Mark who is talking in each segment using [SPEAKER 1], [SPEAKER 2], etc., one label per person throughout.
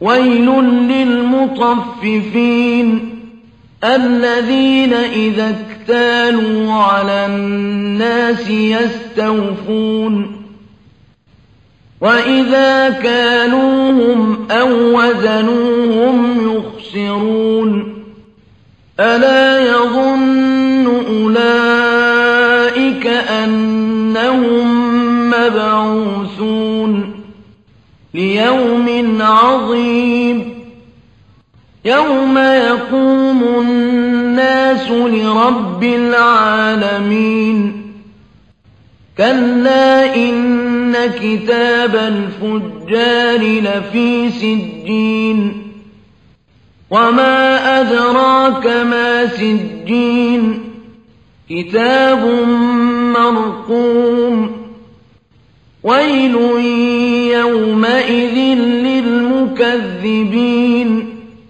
[SPEAKER 1] ويل للمطففين الذين إذا اكتالوا على الناس يستوفون وإذا كالوهم أو وزنوهم يخسرون ألا يظن أولئك أنهم مبعوثون ليوم عظيم يوم يقوم الناس لرب العالمين كلا إن كتاب الفجار لفي سجين وما أدراك ما سجين كتاب مرقوم ويل يومئذ للمكذبين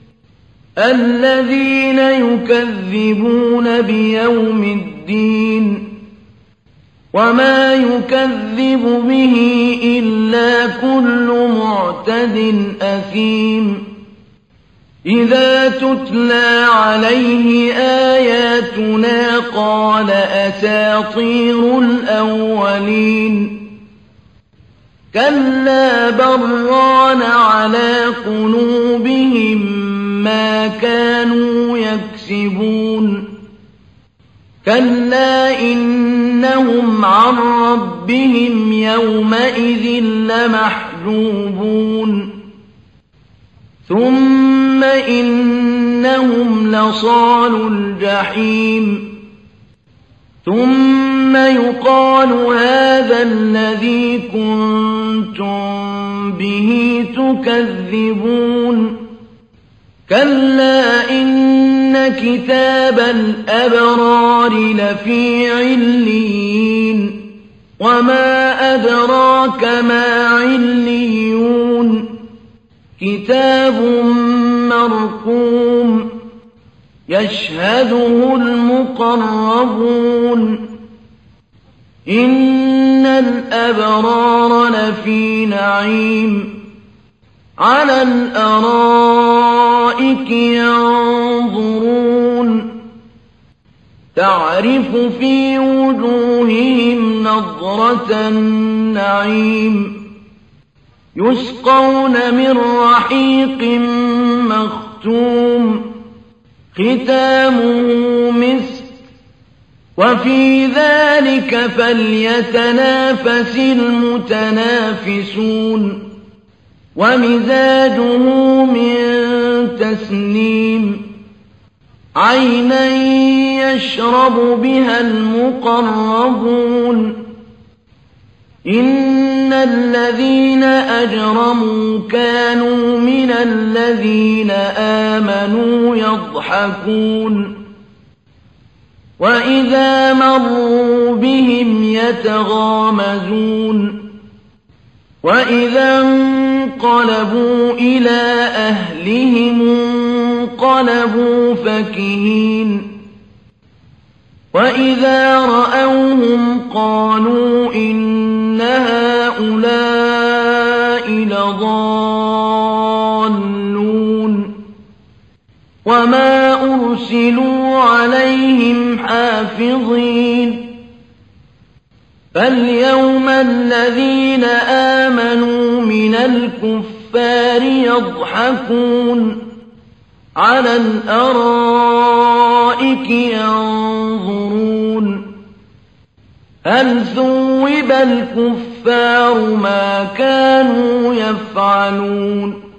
[SPEAKER 1] الذين يكذبون بيوم الدين وما يكذب به إلا كل معتد أثيم إذا تتلى عليه آياتنا قال أساطير الأولين كلا بران على قلوبهم ما كانوا يكسبون كلا إنهم عن ربهم يومئذ لمحجوبون ثم إنهم لصالوا الجحيم ثم يقال هذا الذي كنتم به تكذبون كلا إن كتاب الأبرار لفي عليين وما أدراك ما عليون كتاب مرقوم يشهده المقربون إن الأبرار لفي نعيم على الأرائك ينظرون تعرف في وجوههم نضرة النعيم يسقون من رحيق مختوم ختامه مسك وفي ذلك فليتنافس المتنافسون ومزاجه من تسنيم عينا يشرب بها المقربون إن الذين أجرموا كانوا من الذين آمنوا يضحكون وإذا مروا بهم يتغامزون وإذا انقلبوا إلى أهلهم انقلبوا فكهين وإذا رأوهم قالوا إن هؤلاء لضالون وما أرسلوا عليهم حافظين فاليوم الذين آمنوا من الكفار يضحكون على الأرائك ينظرون هل ثوب الكفار ما كانوا يفعلون